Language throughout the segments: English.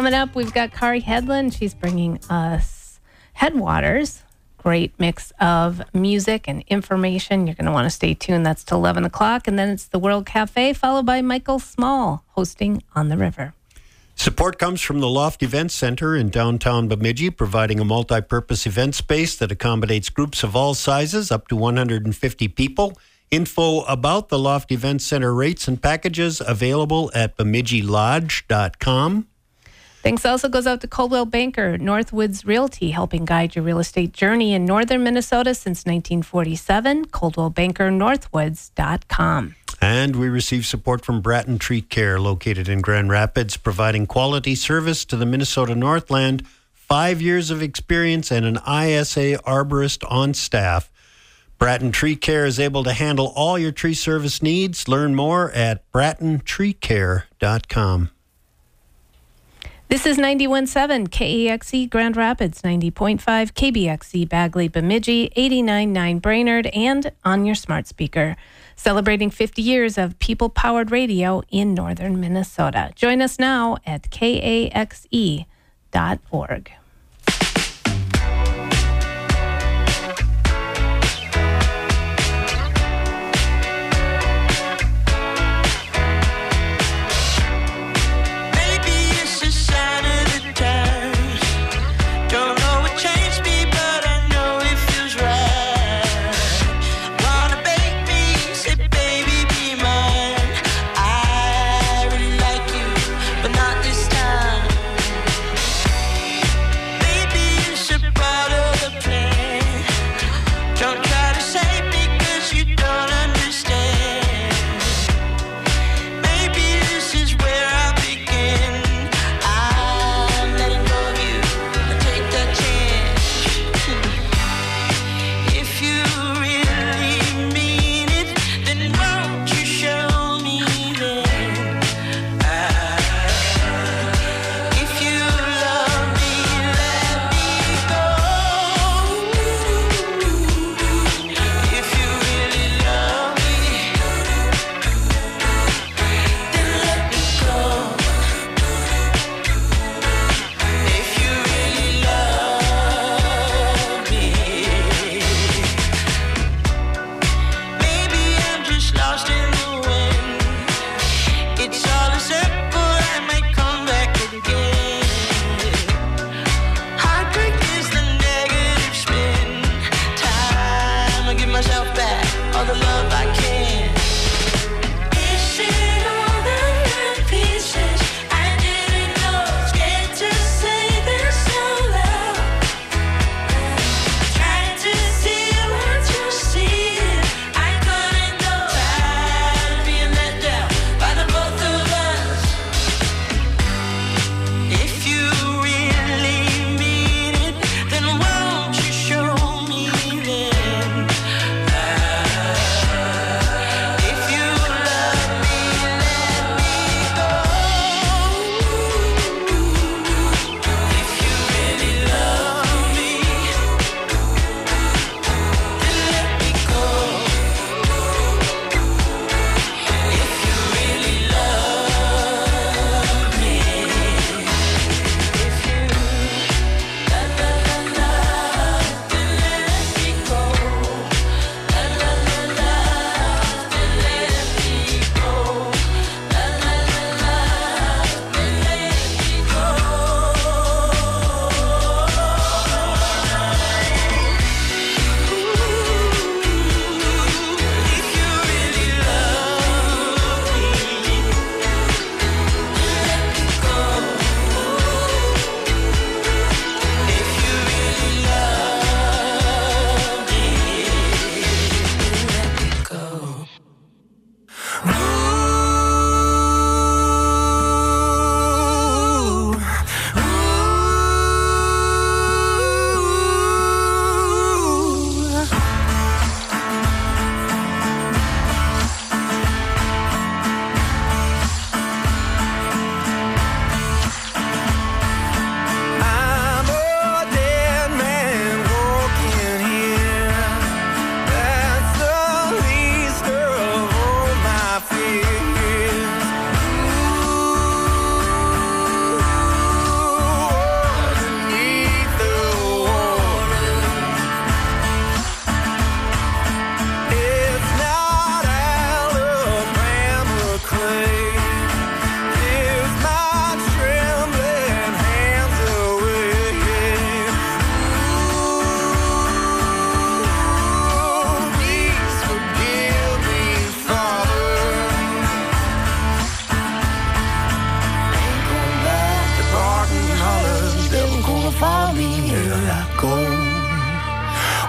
Coming up, we've got Kari Headland. She's bringing us Headwaters. Great mix of music and information. You're going to want to stay tuned. That's till 11 o'clock. And then it's the World Cafe, followed by Michael Small hosting On the River. Support comes from the Loft Event Center in downtown Bemidji, providing a multi-purpose event space that accommodates groups of all sizes, up to 150 people. Info about the Loft Event Center rates and packages available at bemidjilodge.com. Thanks also goes out to Coldwell Banker, Northwoods Realty, helping guide your real estate journey in northern Minnesota since 1947. ColdwellBankerNorthwoods.com. And we receive support from Bratton Tree Care, located in Grand Rapids, providing quality service to the Minnesota Northland, 5 years of experience, and an ISA arborist on staff. Bratton Tree Care is able to handle all your tree service needs. Learn more at BrattonTreeCare.com. This is 91.7 KAXE Grand Rapids, 90.5 KBXE Bagley Bemidji, 89.9 Brainerd, and on your smart speaker. Celebrating 50 years of people-powered radio in northern Minnesota. Join us now at KAXE.org.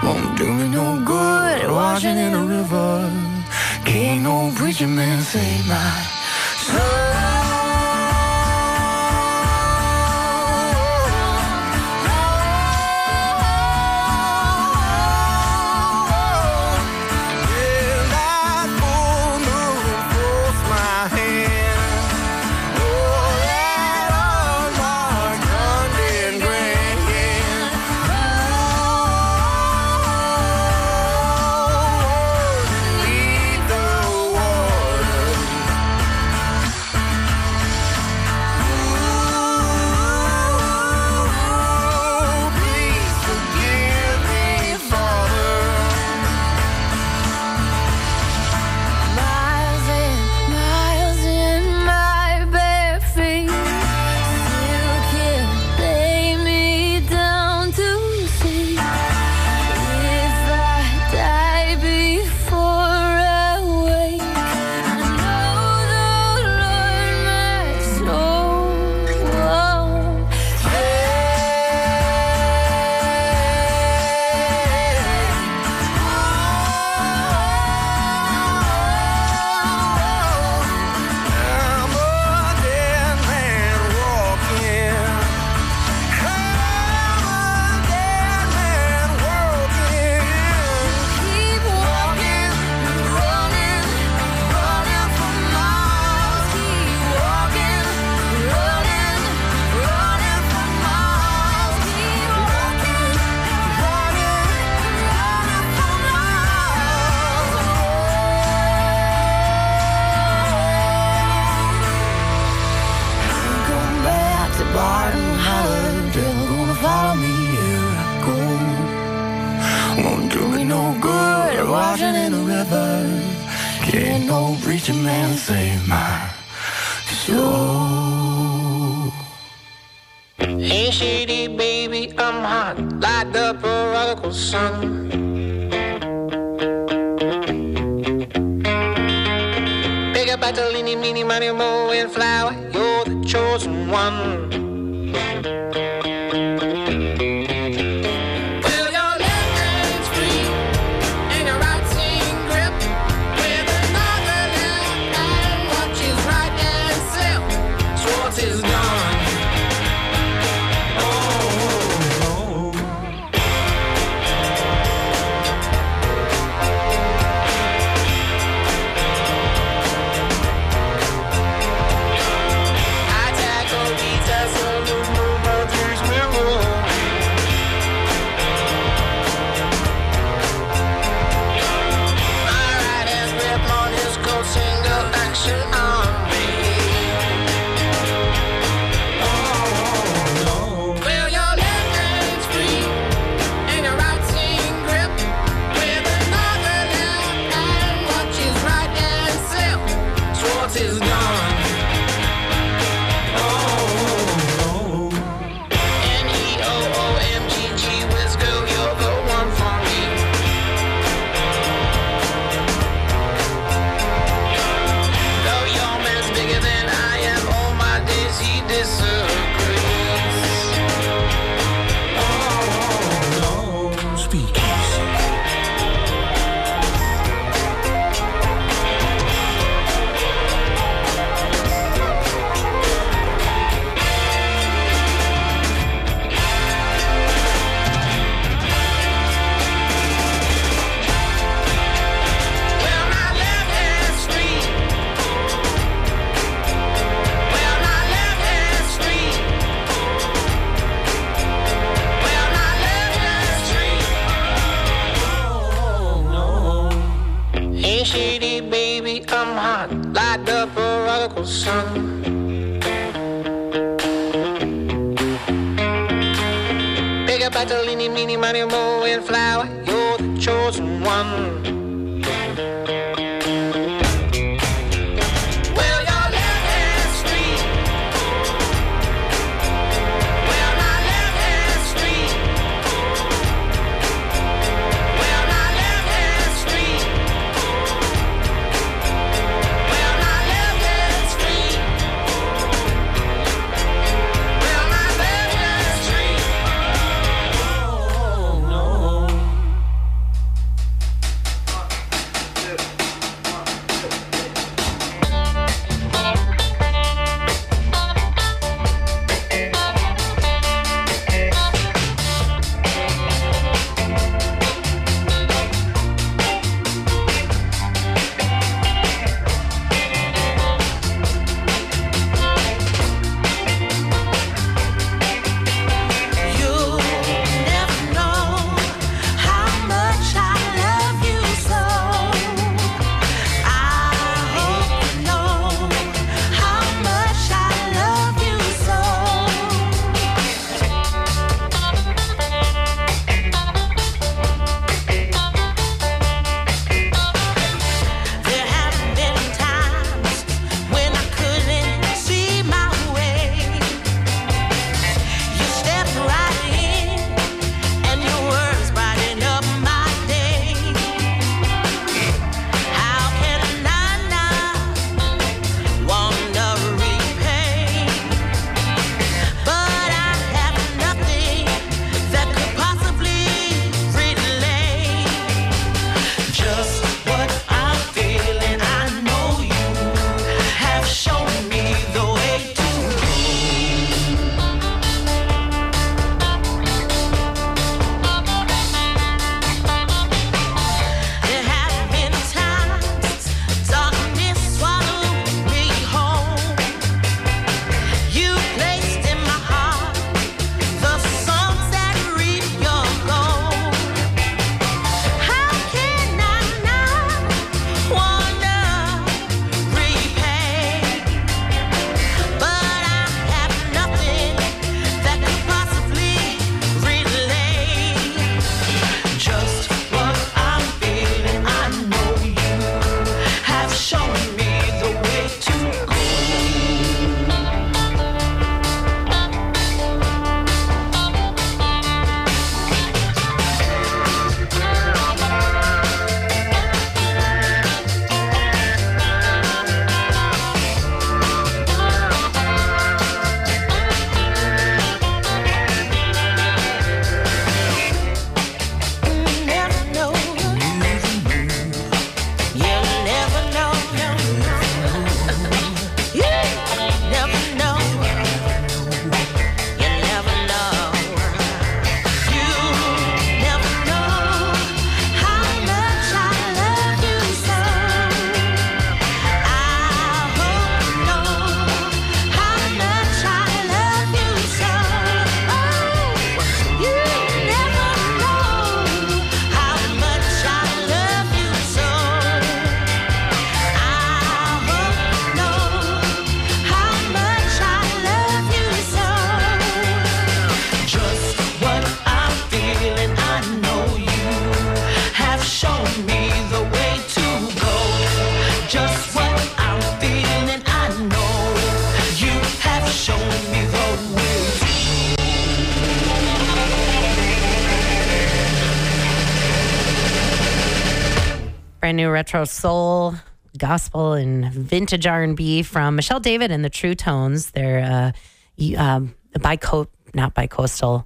won't do me no good. Washing in a river, can't no preacher man save my soul. Brand new retro soul, gospel, and vintage R&B from Michelle David and the True Tones. They're bicontinental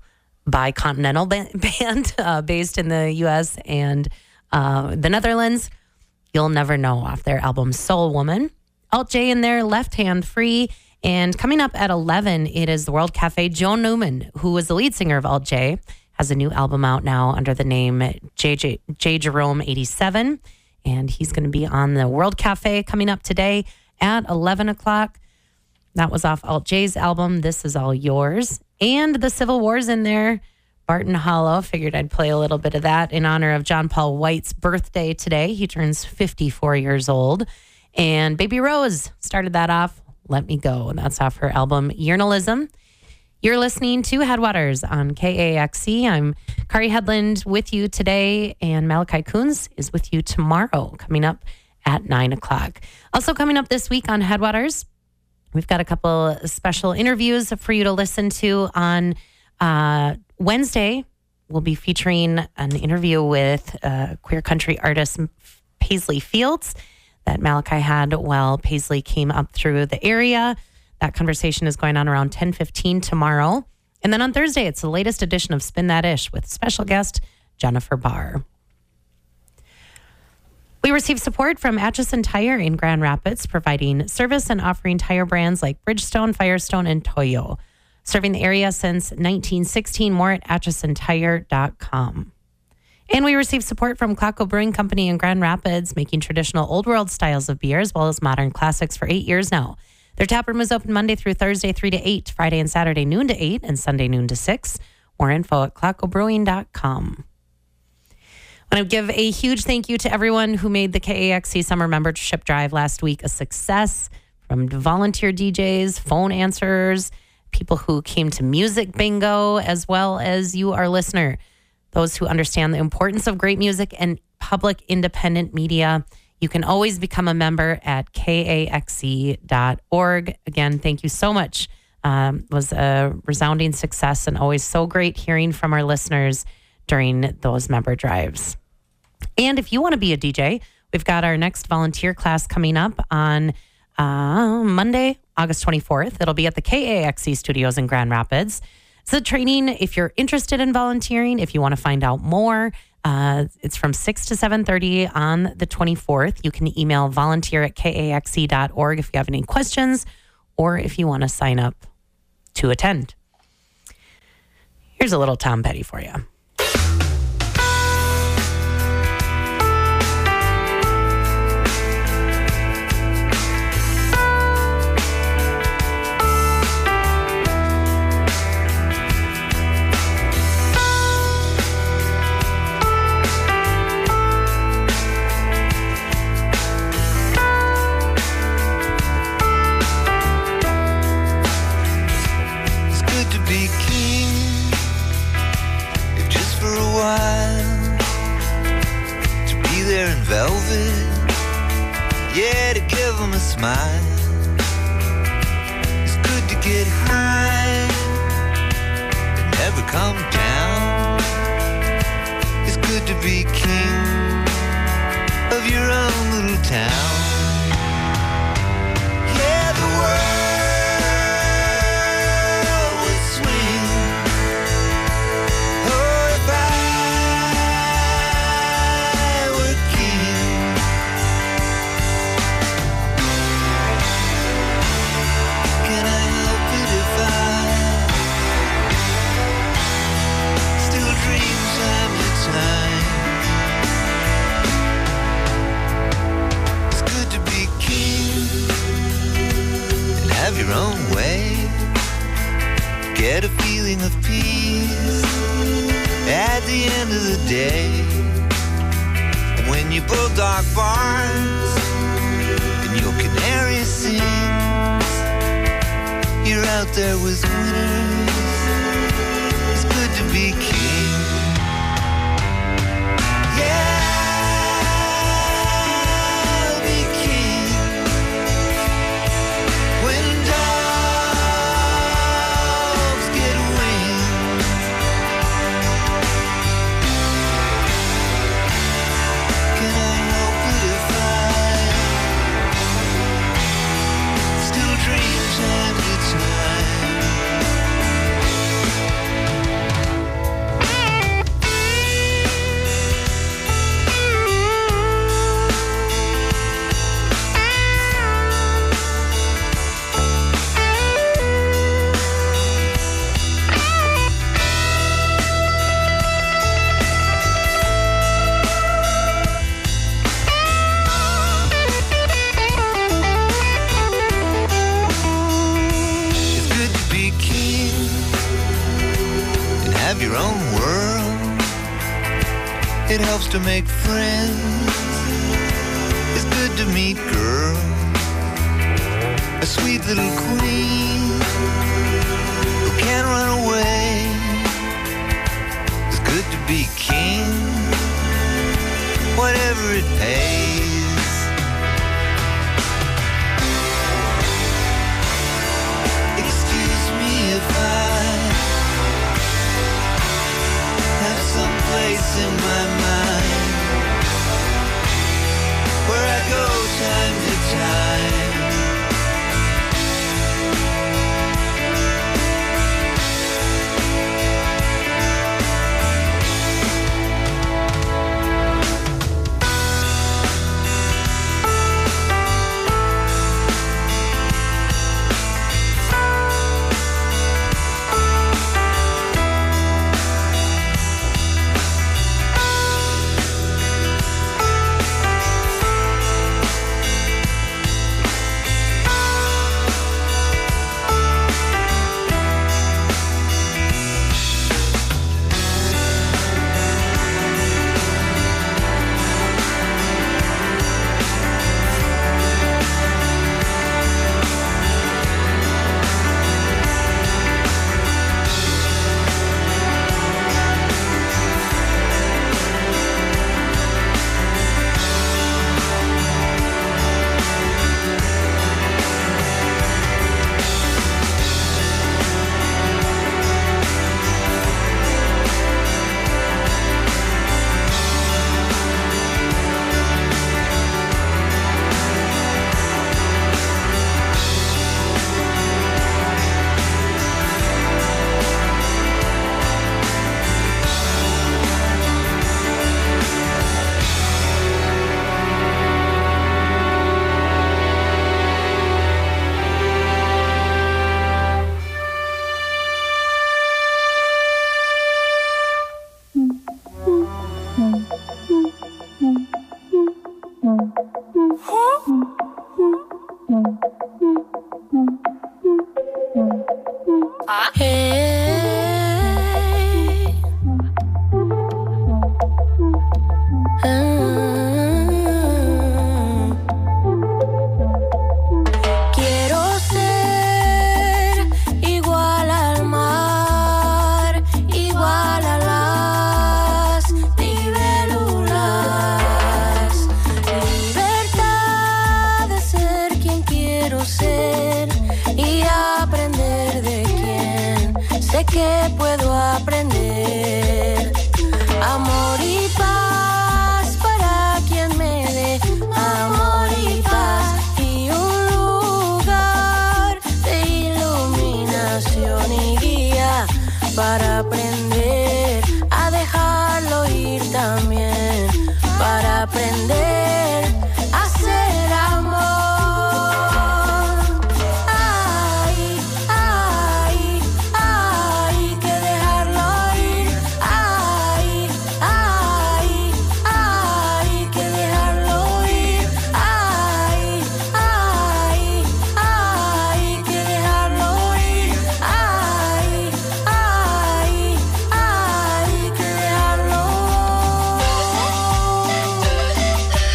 band based in the U.S. and the Netherlands. You'll Never Know off their album Soul Woman. Alt J in there, Left Hand Free. And coming up at 11, it is the World Cafe. Joe Newman, who was the lead singer of Alt J, has a new album out now under the name J. Jerome 87. And he's going to be on the World Cafe coming up today at 11 o'clock. That was off Alt J's album, This Is All Yours. And the Civil War's in there. Barton Hollow. Figured I'd play a little bit of that in honor of John Paul White's birthday today. He turns 54 years old. And Baby Rose started that off, Let Me Go. And that's off her album, Yearnalism. You're listening to Headwaters on KAXE. I'm Kari Headland with you today, and Malachi Coons is with you tomorrow, coming up at 9 o'clock. Also coming up this week on Headwaters, we've got a couple special interviews for you to listen to on Wednesday. We'll be featuring an interview with queer country artist Paisley Fields that Malachi had while Paisley came up through the area. That conversation is going on around 10:15 tomorrow. And then on Thursday, it's the latest edition of Spin That Ish with special guest Jennifer Barr. We receive support from Atchison Tire in Grand Rapids, providing service and offering tire brands like Bridgestone, Firestone, and Toyo. Serving the area since 1916, more at atchisontire.com. And we receive support from Claco Brewing Company in Grand Rapids, making traditional old world styles of beer as well as modern classics for 8 years now. Their taproom is open Monday through Thursday, 3 to 8, Friday and Saturday, noon to 8, and Sunday, noon to 6. More info at clacobrewing.com. I want to give a huge thank you to everyone who made the KAXE Summer Membership Drive last week a success, from volunteer DJs, phone answerers, people who came to music bingo, as well as you, our listener, those who understand the importance of great music and public independent media. You can always become a member at kaxe.org. Again, thank you so much. It was a resounding success and always so great hearing from our listeners during those member drives. And if you want to be a DJ, we've got our next volunteer class coming up on Monday, August 24th. It'll be at the KAXE studios in Grand Rapids. It's a training if you're interested in volunteering, if you want to find out more. It's from 6 to 7:30 on the 24th. You can email volunteer@kaxe.org if you have any questions or if you want to sign up to attend. Here's a little Tom Petty for you. Velvet, yeah, to give them a smile. It's good to get high and never come down. It's good to be king of your own little town. Yeah, the world would swing. Oh, if have your own way, get a feeling of peace at the end of the day. And when your bulldog barks and your canary sings, you're out there with winners. It's good to be king. Yeah. Can I help it? helps to make friends. It's good to meet girls, a sweet little queen who can't run away. It's good to be king, whatever it pays. Excuse me if I have some place in my mind where I go time to time. Para aprender a dejarlo ir también, para aprender a ser amor. Ay, ay, ay, que dejarlo ir. Ay, ay, ay, que dejarlo ir. Ay, ay, ay, que dejarlo ir. Ay, ay, ay, que dejarlo.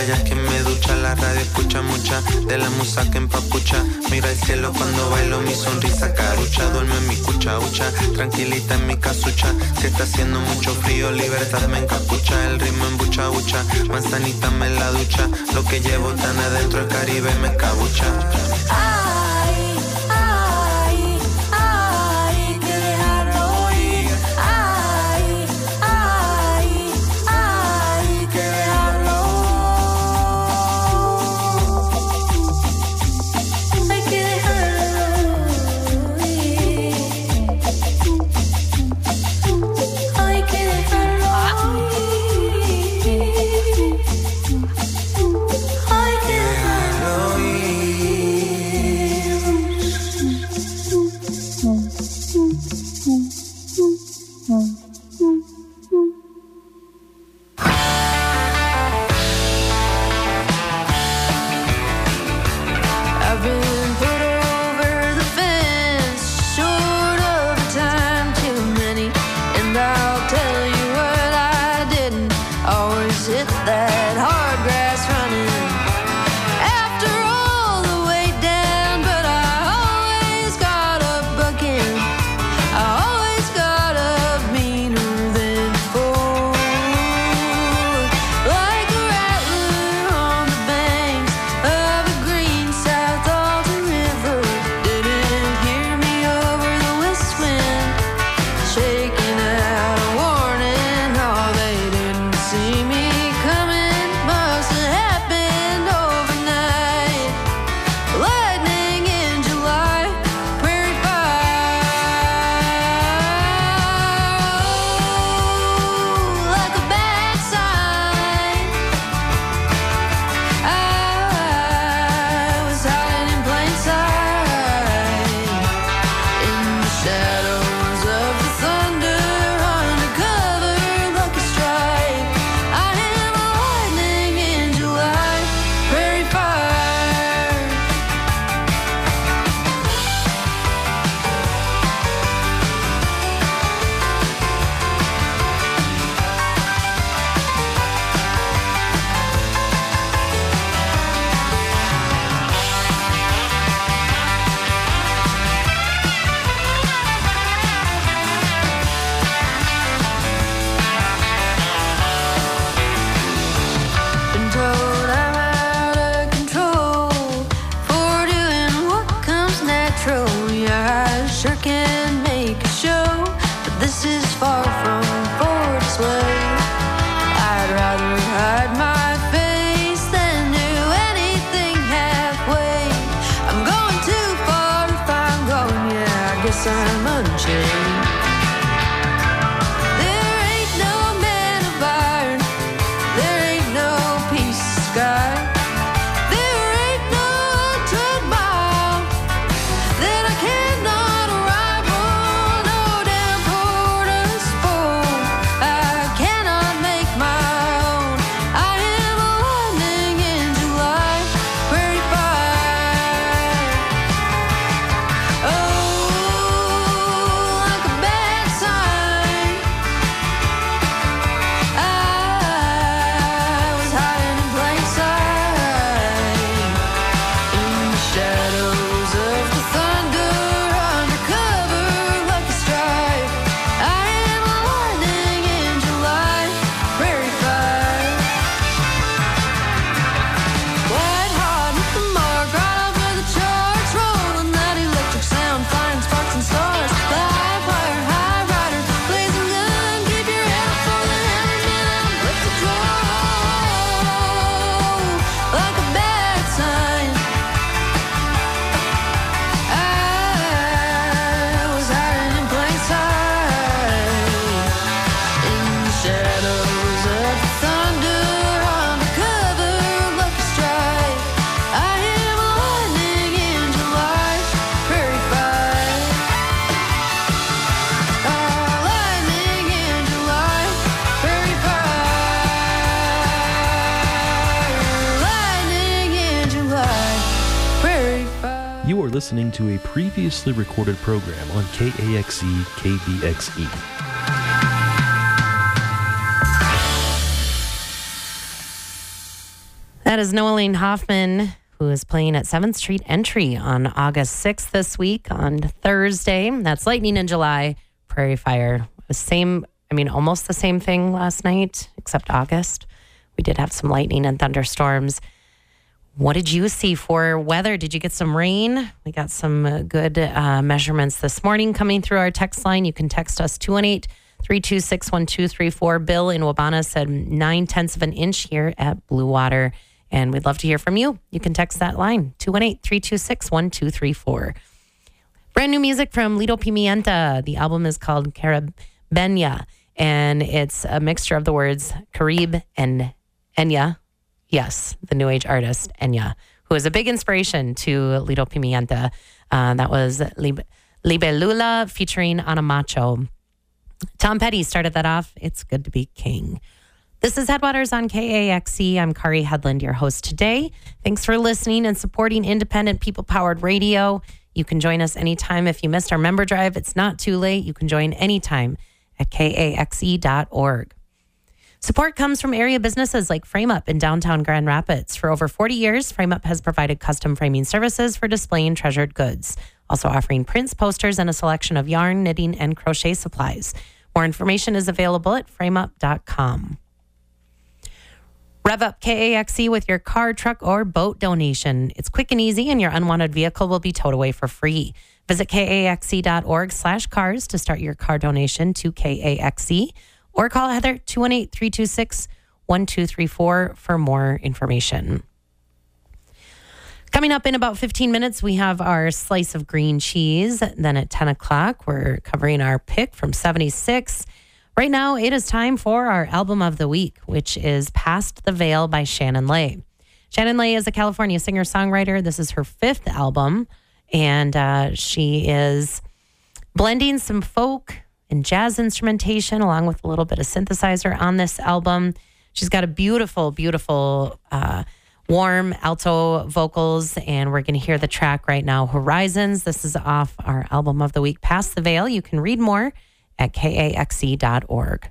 vayas que me ducha, la radio escucha mucha de la musa que empapucha. Mira el cielo cuando bailo, mi sonrisa carucha. Duerme en mi cucha, ucha, tranquilita en mi casucha. Si está haciendo mucho frío, libertad me encapucha. El ritmo en bucha, bucha, manzanita me la ducha. Lo que llevo tan adentro el Caribe me escabucha. Ay, ay, ay, que dejarlo ir. Ay, ay, ay, que dejarlo. Hay que dejarlo ir. Hay que dejarlo ir. Hay que dejarlo I've been put over the fence, short of a time too many, and I'll tell you what I didn't always hit that hard grass running. After all the way down, but I always got up again. I always got up meaner than before, like a rattler on the banks of a green South Alta River. Didn't hear me over the west wind, shaking out a warning. Oh, they didn't see me coming, must have happened overnight. Lightning in July, prairie fire, oh, like a bad sign. I was hiding in plain sight, in the shadows of the thunder, undercover like a strike. I am a lightning in July, prairie fire. Been told I'm out of control for doing what comes natural. Yeah, I sure can make a show, but this is far from for display. I'd rather hide my face than do anything halfway. I'm going too far if I'm going, yeah, I guess I'm unchained. There ain't no man of iron, there ain't no peace of sky, there ain't no untold mile that I cannot arrive on. No damn port of spoil I cannot make my own. I am a lightning in July, prairie fire. Oh, like a bad sign. I was hiding in plain sight, in the shadows of the thunder, undercover like a strike. I am a lightning in July, prairie fire. White hot with the mark, right off of the charts, rolling that electric sound, flying sparks and stars. Live wire, high rider, blazing gun, keep your head up for the hammerman. I'm quick to draw, like a bad sign. I was hiding in plain sight, in the shadows of the thunder, undercover like a strike. I am a lightning in July, prairie fire. Lightning in July, prairie fire. Lightning in July, prairie fire. You are listening to a previously recorded program on KAXE KBXE. That is Noeline Hoffman, who is playing at 7th Street Entry on August 6th this week on Thursday. That's Lightning in July, Prairie Fire. Almost the same thing last night, except August. We did have some lightning and thunderstorms. What did you see for weather? Did you get some rain? We got some good measurements this morning coming through our text line. You can text us 218-326-1234. Bill in Wabana said 9/10 of an inch here at Blue Water. And we'd love to hear from you. You can text that line, 218-326-1234. Brand new music from Lido Pimienta. The album is called Caribbeña, and it's a mixture of the words Carib and Enya. Yes, the New Age artist, Enya, who is a big inspiration to Lido Pimienta. That was Libelula featuring Ana Macho. Tom Petty started that off. It's good to be king. This is Headwaters on KAXE. I'm Kari Hedlund, your host today. Thanks for listening and supporting independent, people-powered radio. You can join us anytime. If you missed our member drive, it's not too late. You can join anytime at KAXE.org. Support comes from area businesses like FrameUp in downtown Grand Rapids. For over 40 years, FrameUp has provided custom framing services for displaying treasured goods, also offering prints, posters, and a selection of yarn, knitting, and crochet supplies. More information is available at frameup.com. Rev up KAXE with your car, truck, or boat donation. It's quick and easy, and your unwanted vehicle will be towed away for free. Visit KAXE.org/cars to start your car donation to KAXE, or call Heather 218-326-1234 for more information. Coming up in about 15 minutes, we have our slice of green cheese. Then at 10 o'clock, we're covering our pick from 76. Right now, it is time for our album of the week, which is Past the Veil by Shannon Lay. Shannon Lay is a California singer-songwriter. This is her 5th album, and she is blending some folk and jazz instrumentation along with a little bit of synthesizer on this album. She's got a beautiful, beautiful, warm alto vocals, and we're going to hear the track right now, Horizons. This is off our album of the week, Past the Veil. You can read more at KAXE.org.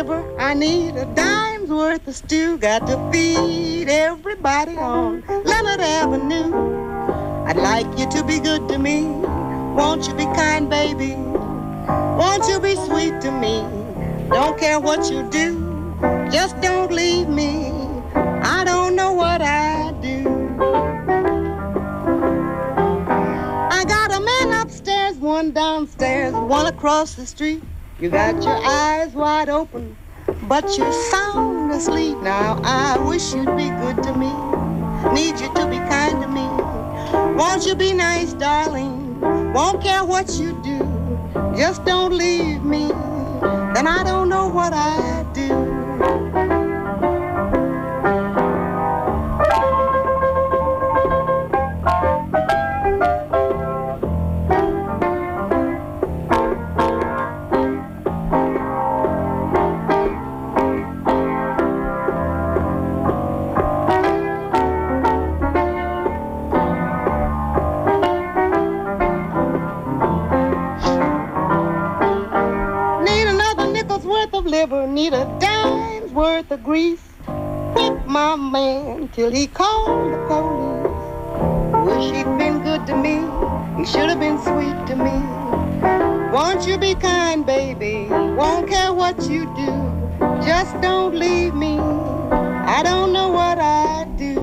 liver. I need a dime's worth of stew. Got to feed everybody on Leonard Avenue. I'd like you to be good to me. Won't you be kind, baby? Won't you be sweet to me? Don't care what you do, just don't leave me. I don't know what I'd do. I got a man upstairs, one downstairs, one across the street. You got your eyes wide open, but you're sound asleep. Now I wish you'd be good to me. Need you to be kind to me. Won't you be nice, darling? Won't care what you do, just don't leave me. Then I don't know what I'd do. Need a dime's worth of grease. Whip my man till he called the police. Wish he'd been good to me. He should have been sweet to me. Won't you be kind, baby? Won't care what you do. Just don't leave me. I don't know what I'd do.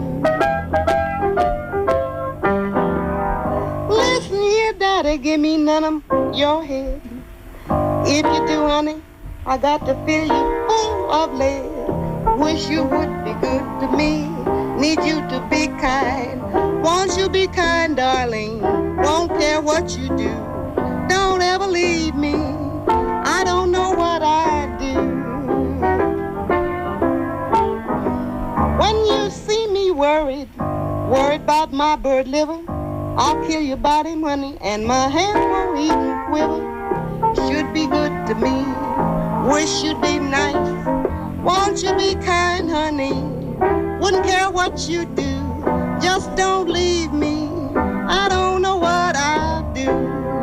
Listen here, Daddy, give me none of your head. If you do, honey, I got to fill you full of lead. Wish you would be good to me. Need you to be kind. Won't you be kind, darling? Won't care what you do. Don't ever leave me. I don't know what I'd do. When you see me worried about my bird liver, I'll kill your body money and my hands won't even quiver. Should be good to me. Wish you'd be nice. Won't you be kind, honey? Wouldn't care what you do. Just don't leave me. I don't know what I'd do.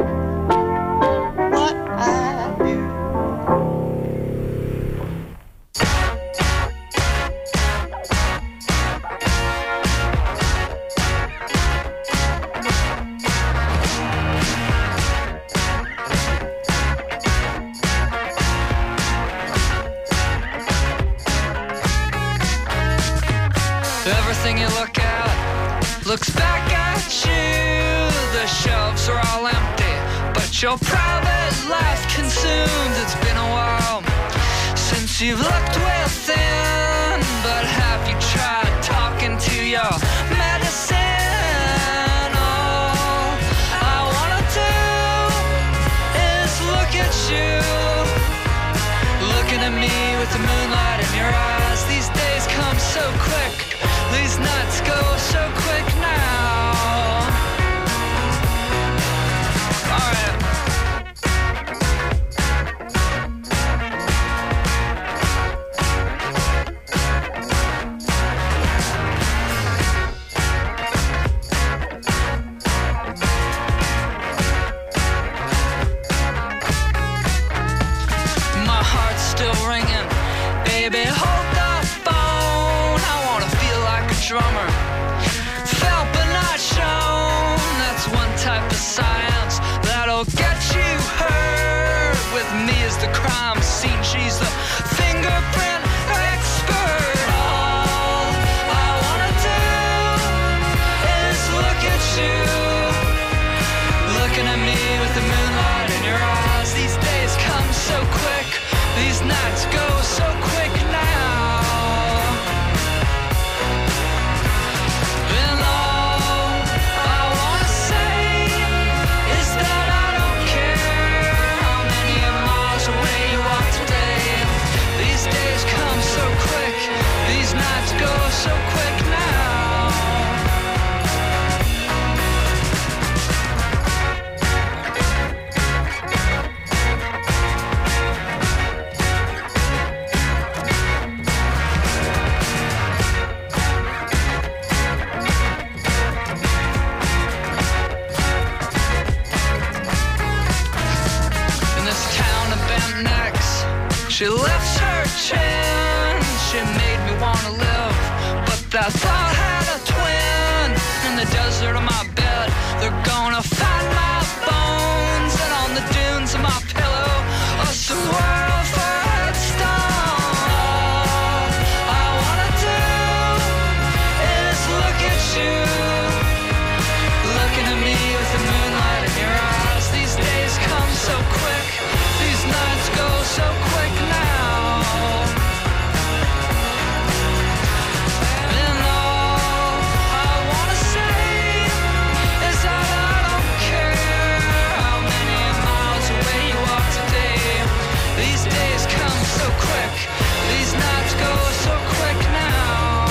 What I'd do. Everything you look at looks back at you. The shelves are all empty, but your private life consumed. It's been a while since you've looked within, but have you tried talking to your medicine? All I wanna do is look at you, looking at me with the moonlight in your eyes. These days come so quick. These nights go so quick now. All right. My heart's still ringing. Baby, hold the phone. I wanna feel like a drummer chin. She made me wanna live, but that thought had a twin. In the desert of my bed, they're gonna find my bones, and on the dunes of my pillow, a swirl for a headstone. All I wanna do is look at you, looking at me with the moonlight in your eyes. These days come so quick, these nights go so quick now. And all I wanna say is that I don't care how many miles away you are today. These days come so quick, these nights go so quick now.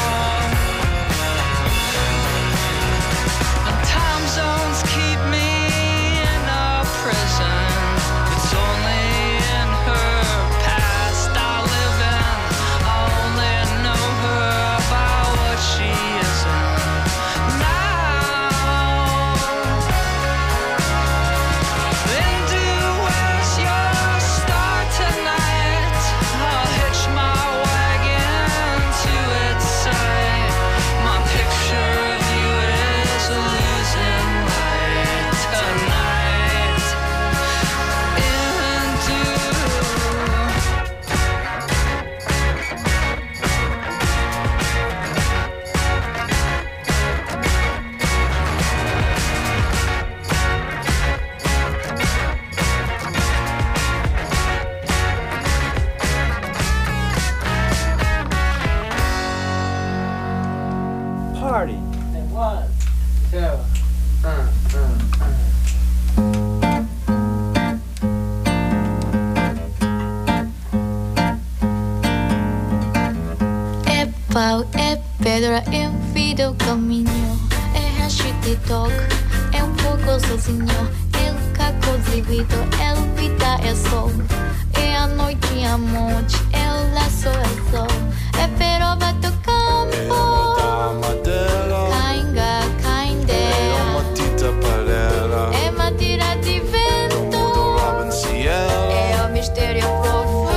And time zones keep me in a prison. It's only in her past I live in. I only know her by what she isn't now. Lindu, where's your star tonight? I'll hitch my wagon to its side. My picture of you is losing light tonight. Lindu. Party. And 1, 2, É pau, é pedra, é um fio do caminho. É hashtag talk, é um pouco sozinho. É o caco dividido, é o vida, é sol. É a noite, a morte, é o laço, é o sol. É perova do campo, cainga, caindeia. É madeira de vento, é o mistério profundo.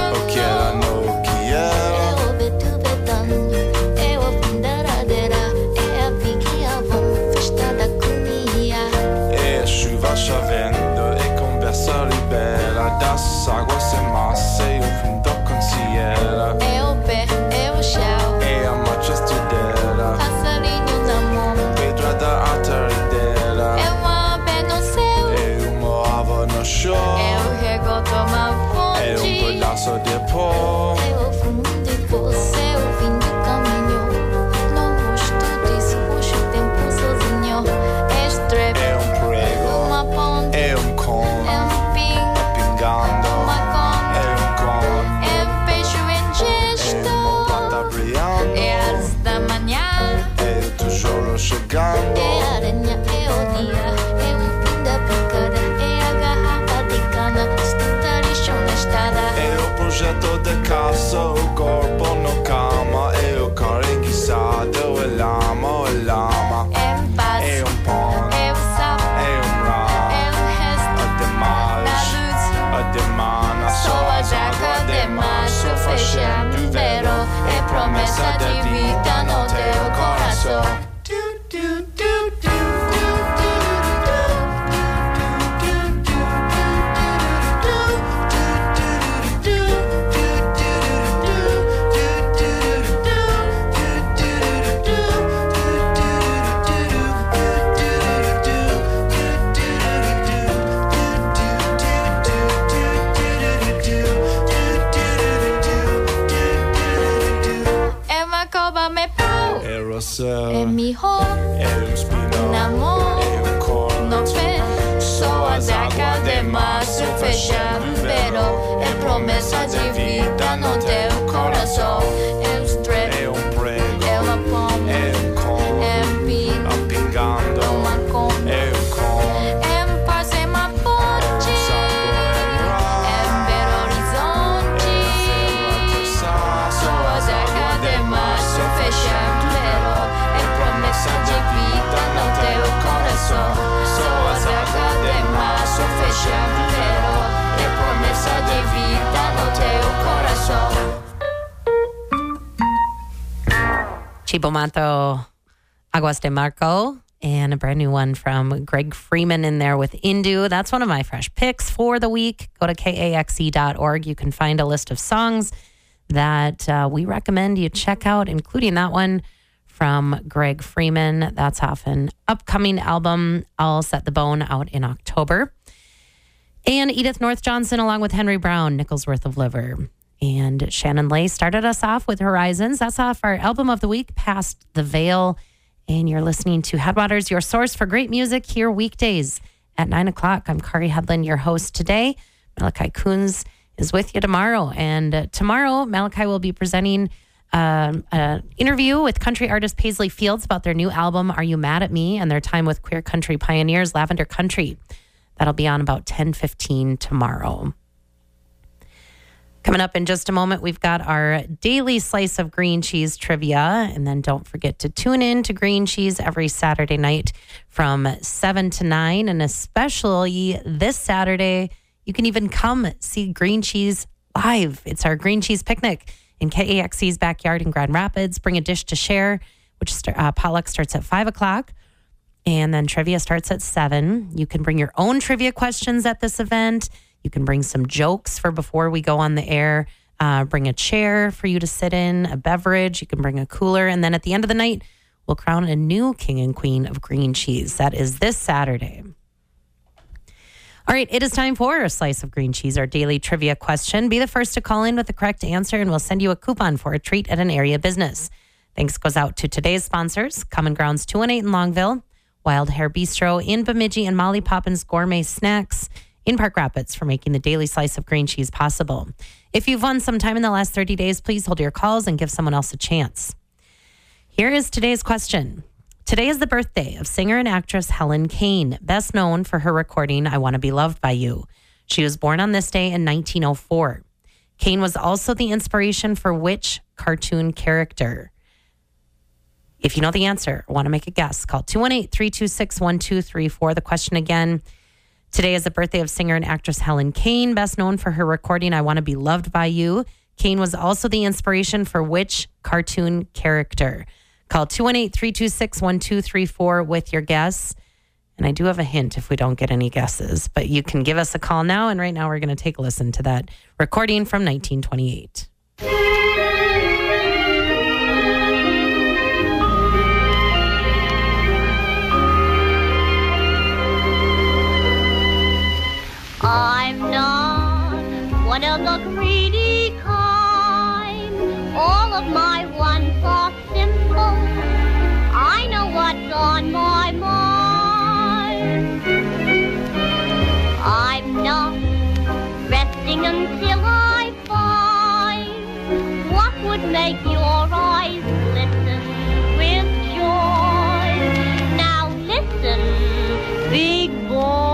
É o betubetano, é o fim da ladeira, é a pique, a bom, festa da comida. É a chuva chovendo, é conversa libera das águas sem massa e o fim da considera. É o pé, é o chão, É a marcha estudeira, passarinho na mão. pedra da altaredeira. É uma pé no céu, É uma árvore no chão. é o rego de uma É fonte. pedaço de pó. É o fumo de você, é o fim do caminho. No rosto desse roxo, tempo sozinho. É strep, É prego. uma ponte. É cone. É ping, Pingando. uma conta. É cone. É peixe em gesto. Planta brilhante. É as da manhã. É o tijolo chegando. É aranha, é o dia. É o fim da picada. É a garrafa de cana. Está lixo na estrada. É o projeto de casa, o corpo no cama. É o carro guisado, é lama. É paz. É pão. É o sapo. É rã. É o resto. A demais. Na luz. A demanda. Sou a jaca de março fechando verão. É promessa de vida no teu coração. É uma cobra me pau. É roça. É mijo. É espinho. Namor. É cor. No pé. Sou a jaca de março fechando verão. É promessa de vida no teu coração. É o strep. É prego. É uma pomba. É cone. É ping. Pingando. Uma conta. É cone. É paz em uma ponte. É Belo Horizonte. Sou a jaca de março fechando verão. É promessa de vida no teu coração. Sou a jaca de março fechando verão. É promessa de vida no teu coração. Chibo Manto, Aguas de Marco, and a brand new one from Greg Freeman in there with Indu. That's one of my fresh picks for the week. Go to kaxe.org. You can find a list of songs that we recommend you check out, including that one from Greg Freeman. That's off an upcoming album, I'll Set the Bone, out in October. And Edith North Johnson, along with Henry Brown, Nickel's Worth of Liver. And Shannon Lay started us off with Horizons. That's off our album of the week, Past the Veil. And you're listening to Headwaters, your source for great music, here weekdays at 9 o'clock. I'm Kari Hedlund, your host today. Malachi Coons is with you tomorrow. And tomorrow, Malachi will be presenting an interview with country artist Paisley Fields about their new album, Are You Mad at Me? And their time with queer country pioneers, Lavender Country. That'll be on about 10:15 tomorrow. Coming up in just a moment, we've got our daily slice of green cheese trivia. And then don't forget to tune in to Green Cheese every Saturday night from 7 to 9. And especially this Saturday, you can even come see Green Cheese live. It's our Green Cheese Picnic in KAXE's backyard in Grand Rapids. Bring a dish to share, which potluck starts at 5 o'clock. And then trivia starts at 7. You can bring your own trivia questions at this event. You can bring some jokes for before we go on the air. Bring a chair for you to sit in, a beverage. You can bring a cooler. And then at the end of the night, we'll crown a new king and queen of green cheese. That is this Saturday. All right, it is time for a slice of green cheese, our daily trivia question. Be the first to call in with the correct answer, and we'll send you a coupon for a treat at an area business. Thanks goes out to today's sponsors, Common Grounds 218 in Longville, Wild Hair Bistro in Bemidji, and Molly Poppins Gourmet Snacks in Park Rapids for making the daily slice of green cheese possible. If you've won sometime in the last 30 days, please hold your calls and give someone else a chance. Here is today's question. Today is the birthday of singer and actress Helen Kane, best known for her recording, I Want to Be Loved by You. She was born on this day in 1904. Kane was also the inspiration for which cartoon character? If you know the answer or want to make a guess, call 218-326-1234. The question again, today is the birthday of singer and actress Helen Kane, best known for her recording, I Want to Be Loved by You. Kane was also the inspiration for which cartoon character? Call 218-326-1234 with your guess. And I do have a hint if we don't get any guesses, but you can give us a call now. And right now we're going to take a listen to that recording from 1928. I'm not one of the greedy kind. All of my wants are simple. I know what's on my mind. I'm not resting until I find what would make your eyes glisten with joy. Now listen, big boy.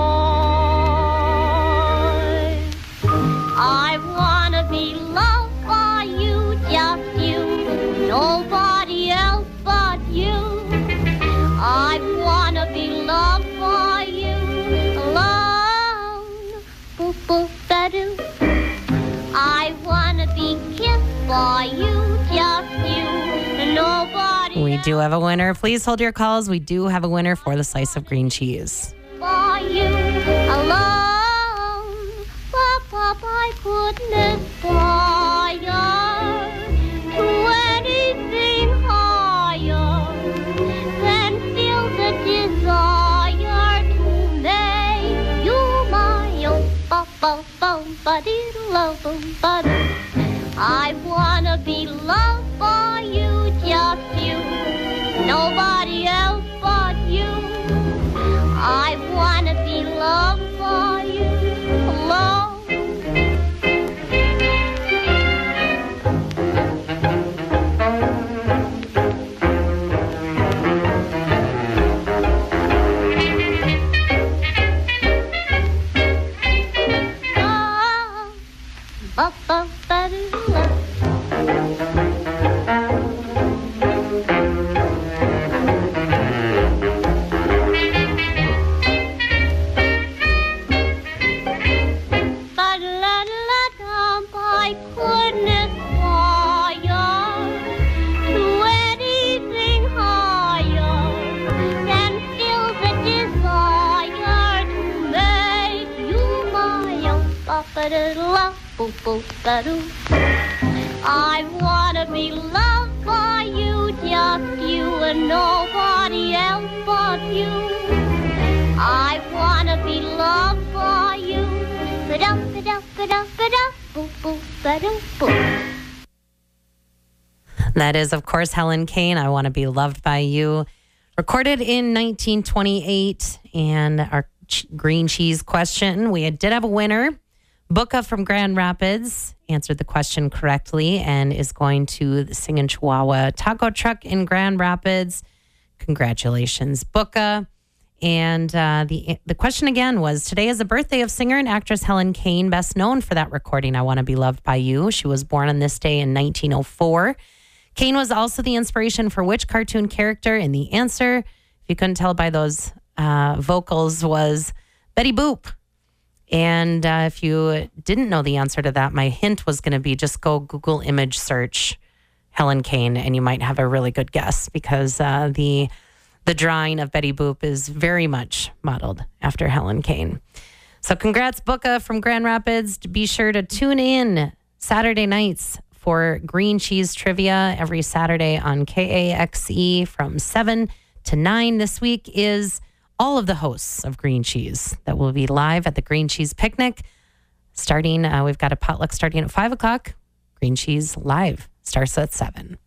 I wanna be loved by you, just you, nobody else but you. I wanna be loved by you, alone. Boop, boop, ba-doo. I wanna be kissed by you, just you, nobody We do have a winner. Please hold your calls. We do have a winner for the slice of green cheese. by you, alone. I couldn't aspire to anything higher than feel the desire to make you my own. I wanna be loved by you, just you, nobody else but you. I wanna be loved by you, alone. boop, boop, ba-doo. I wanna be loved by you, just you and nobody else but you. I wanna be loved by you. Ba-dum, ba-dum, ba-dum, ba-dum, boop, boop, ba-dum, boop. That is, of course, Helen Kane, I Want to Be Loved by You. Recorded in 1928. And our green cheese question, we did have a winner. Booka from Grand Rapids answered the question correctly and is going to the Singin' Chihuahua Taco Truck in Grand Rapids. Congratulations, Booka. And the question again was, today is the birthday of singer and actress Helen Kane, best known for that recording, I Want to Be Loved by You. She was born on this day in 1904. Kane was also the inspiration for which cartoon character? And the answer, if you couldn't tell by those vocals, was Betty Boop. And if you didn't know the answer to that, my hint was going to be just go Google image search Helen Kane, and you might have a really good guess, because the drawing of Betty Boop is very much modeled after Helen Kane. So congrats, Booka from Grand Rapids. Be sure to tune in Saturday nights for Green Cheese Trivia every Saturday on KAXE from 7 to 9. This week is all of the hosts of Green Cheese that will be live at the Green Cheese Picnic. Starting, we've got a potluck starting at 5 o'clock. Green Cheese Live starts at 7.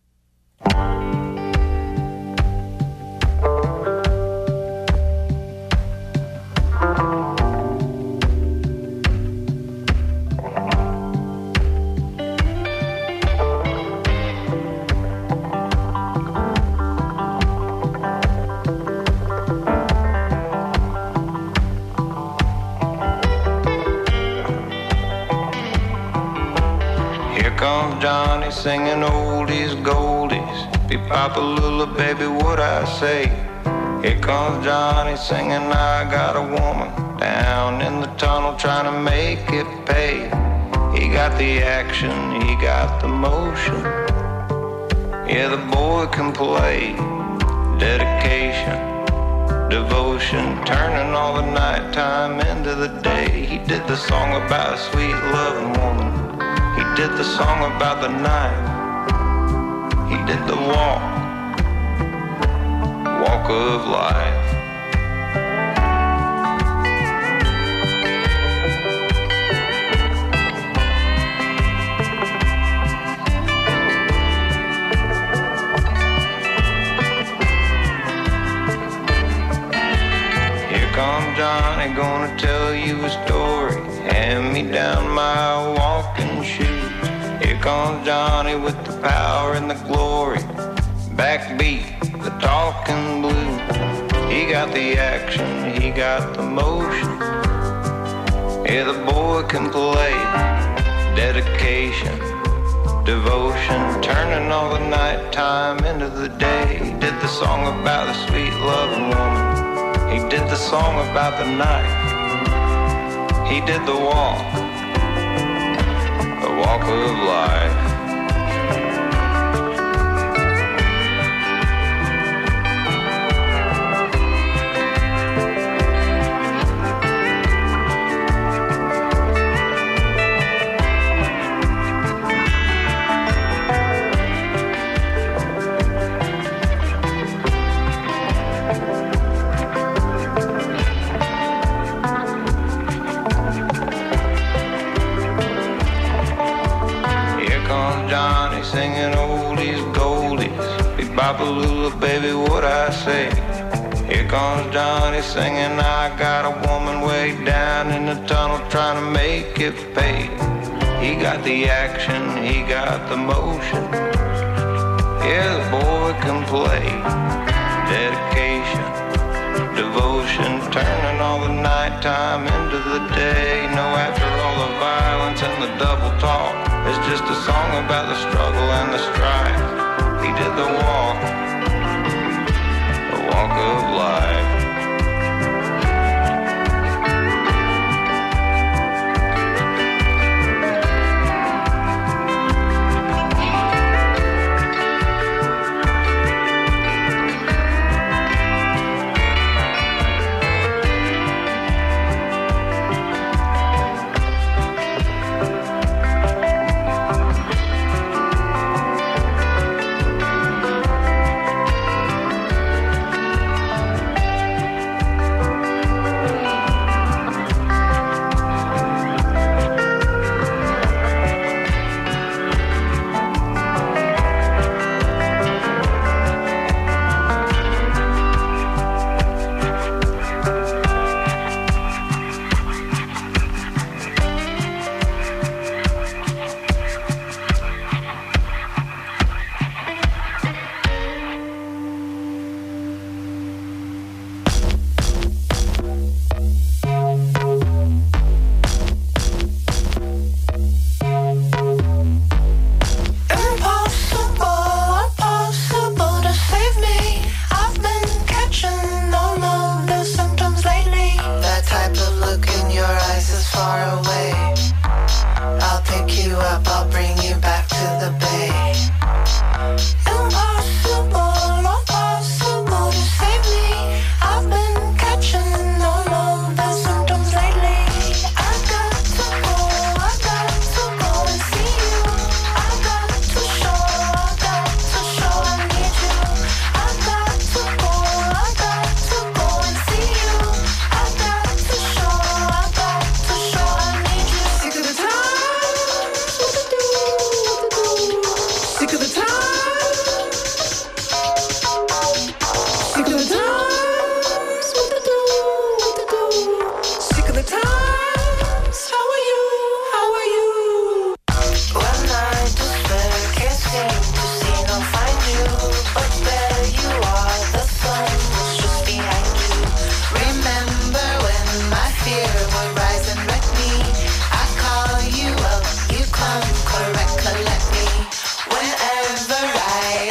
Comes Johnny singing oldies, goldies. Be Papa Lula, baby, what I say. Here comes Johnny singing, I got a woman down in the tunnel trying to make it pay. He got the action, he got the motion. Yeah, the boy can play. Dedication, devotion, turning all the nighttime into the day. He did the song about a sweet loving woman. He did the song about the night. He did the walk of life. Here comes Johnny, gonna tell you a story. Hand me down my walking shoes. Here comes Johnny with the power and the glory. Backbeat, the talking blues. He got the action, he got the motion. Yeah, the boy can play. Dedication, devotion, turning all the nighttime into the day. He did the song about the sweet loving woman. He did the song about the night. He did the walk of life. Singing oldies, goldies. Be Papa Lula, baby, what I say. Here comes Johnny singing, I got a woman way down in the tunnel trying to make it pay. He got the action, he got the motion. Yeah, the boy can play. Dedication, devotion, turning all the nighttime into the day. No, after all the violence and the double talk, it's just a song about the struggle and the strife. He did the walk of life.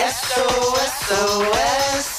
SOS.